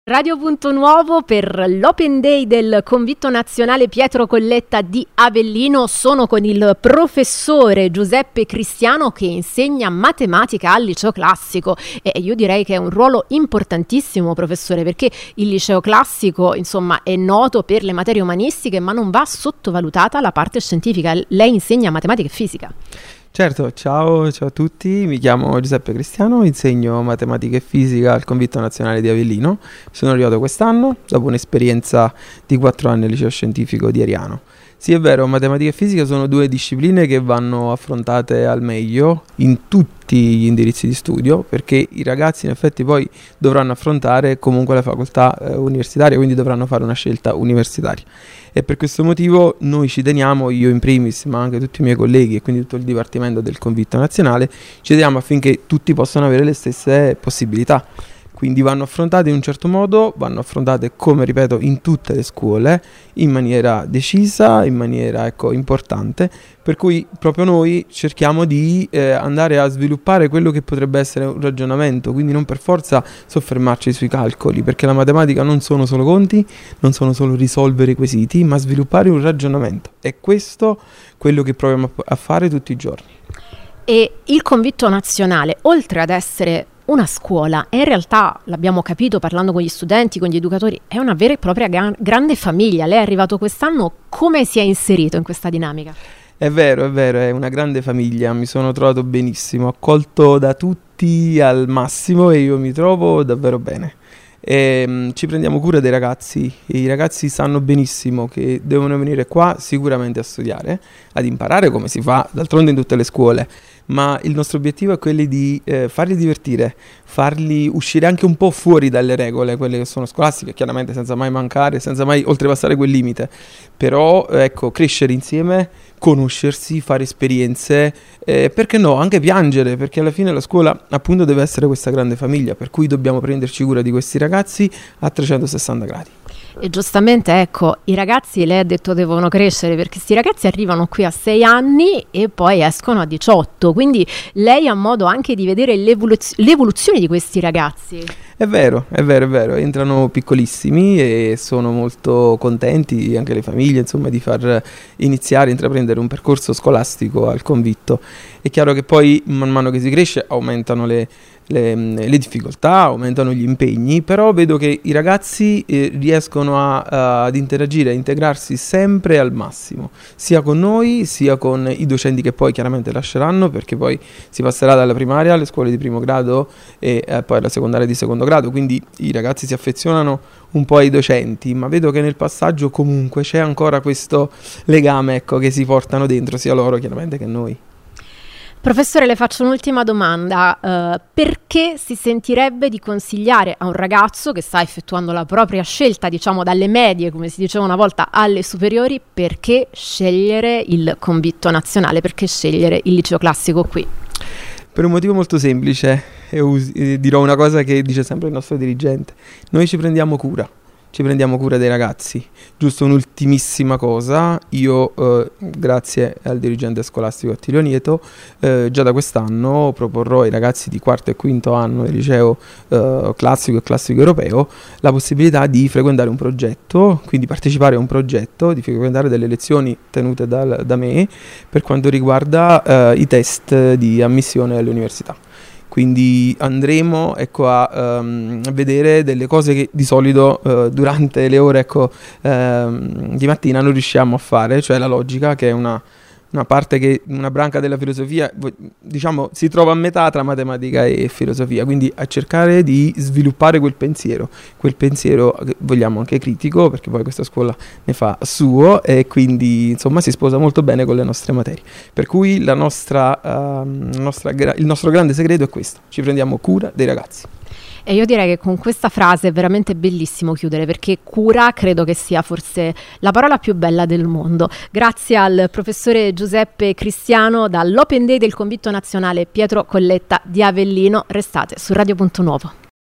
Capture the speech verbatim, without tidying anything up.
Radio Punto Nuovo per l'Open Day del Convitto Nazionale Pietro Colletta di Avellino. Sono con il professore Giuseppe Cristiano che insegna matematica al liceo classico e io direi che è un ruolo importantissimo, professore, perché il liceo classico insomma è noto per le materie umanistiche, ma non va sottovalutata la parte scientifica. Lei insegna matematica e fisica. Certo, ciao, ciao a tutti, mi chiamo Giuseppe Cristiano, insegno matematica e fisica al Convitto Nazionale di Avellino. Sono arrivato quest'anno dopo un'esperienza di quattro anni al liceo scientifico di Ariano. Sì, è vero, matematica e fisica sono due discipline che vanno affrontate al meglio in tutti gli indirizzi di studio, perché i ragazzi in effetti poi dovranno affrontare comunque la facoltà eh, universitaria, quindi dovranno fare una scelta universitaria. E per questo motivo noi ci teniamo, io in primis, ma anche tutti i miei colleghi e quindi tutto il Dipartimento del Convitto Nazionale, ci teniamo affinché tutti possano avere le stesse possibilità. Quindi vanno affrontate in un certo modo, vanno affrontate, come ripeto, in tutte le scuole, in maniera decisa, in maniera ecco, importante, per cui proprio noi cerchiamo di eh, andare a sviluppare quello che potrebbe essere un ragionamento, quindi non per forza soffermarci sui calcoli, perché la matematica non sono solo conti, non sono solo risolvere i quesiti, ma sviluppare un ragionamento. È questo quello che proviamo a fare tutti i giorni. E il Convitto Nazionale, oltre ad essere una scuola, e in realtà l'abbiamo capito parlando con gli studenti, con gli educatori, è una vera e propria gran, grande famiglia. Lei è arrivato quest'anno, come si è inserito in questa dinamica? È vero, è vero, è una grande famiglia, mi sono trovato benissimo, accolto da tutti al massimo e io mi trovo davvero bene. E, um, ci prendiamo cura dei ragazzi, i ragazzi sanno benissimo che devono venire qua sicuramente a studiare, ad imparare come si fa d'altronde in tutte le scuole, ma il nostro obiettivo è quello di eh, farli divertire, farli uscire anche un po' fuori dalle regole, quelle che sono scolastiche, chiaramente senza mai mancare, senza mai oltrepassare quel limite, però ecco, crescere insieme, conoscersi, fare esperienze, eh, perché no, anche piangere, perché alla fine la scuola appunto deve essere questa grande famiglia, per cui dobbiamo prenderci cura di questi ragazzi a trecentosessanta gradi. E giustamente, ecco, i ragazzi, lei ha detto, devono crescere, perché questi ragazzi arrivano qui a sei anni e poi escono a diciotto, quindi lei ha modo anche di vedere l'evoluz- l'evoluzione di questi ragazzi. È vero, è vero, è vero, entrano piccolissimi e sono molto contenti, anche le famiglie, insomma, di far iniziare, intraprendere un percorso scolastico al Convitto. È chiaro che poi man mano che si cresce aumentano le, le, le difficoltà, aumentano gli impegni, però vedo che i ragazzi eh, riescono a, a, ad interagire, a integrarsi sempre al massimo, sia con noi, sia con i docenti che poi chiaramente lasceranno, perché poi si passerà dalla primaria alle scuole di primo grado e eh, poi alla secondaria di secondo grado, quindi i ragazzi si affezionano un po' ai docenti, ma vedo che nel passaggio comunque c'è ancora questo legame, ecco, che si portano dentro sia loro chiaramente che noi. Professore, le faccio un'ultima domanda. Uh, perché si sentirebbe di consigliare a un ragazzo che sta effettuando la propria scelta, diciamo dalle medie, come si diceva una volta, alle superiori, perché scegliere il Convitto Nazionale, perché scegliere il liceo classico qui? Per un motivo molto semplice, e us- e dirò una cosa che dice sempre il nostro dirigente: noi ci prendiamo cura. Ci prendiamo cura dei ragazzi. Giusto un'ultimissima cosa, io eh, grazie al dirigente scolastico Attilio Nieto eh, già da quest'anno proporrò ai ragazzi di quarto e quinto anno del liceo eh, classico e classico europeo la possibilità di frequentare un progetto, quindi partecipare a un progetto, di frequentare delle lezioni tenute dal, da me per quanto riguarda eh, i test di ammissione alle università. Quindi andremo ecco, a um, vedere delle cose che di solito uh, durante le ore ecco, um, di mattina non riusciamo a fare, cioè la logica, che è una, una parte che una branca della filosofia, diciamo, si trova a metà tra matematica e filosofia, quindi a cercare di sviluppare quel pensiero, quel pensiero che vogliamo anche critico, perché poi questa scuola ne fa suo e quindi insomma si sposa molto bene con le nostre materie. Per cui la nostra, uh, nostra, il nostro grande segreto è questo: ci prendiamo cura dei ragazzi. E io direi che con questa frase è veramente bellissimo chiudere, perché cura credo che sia forse la parola più bella del mondo. Grazie al professore Giuseppe Cristiano dall'Open Day del Convitto Nazionale Pietro Colletta di Avellino. Restate su Radio Punto Nuovo.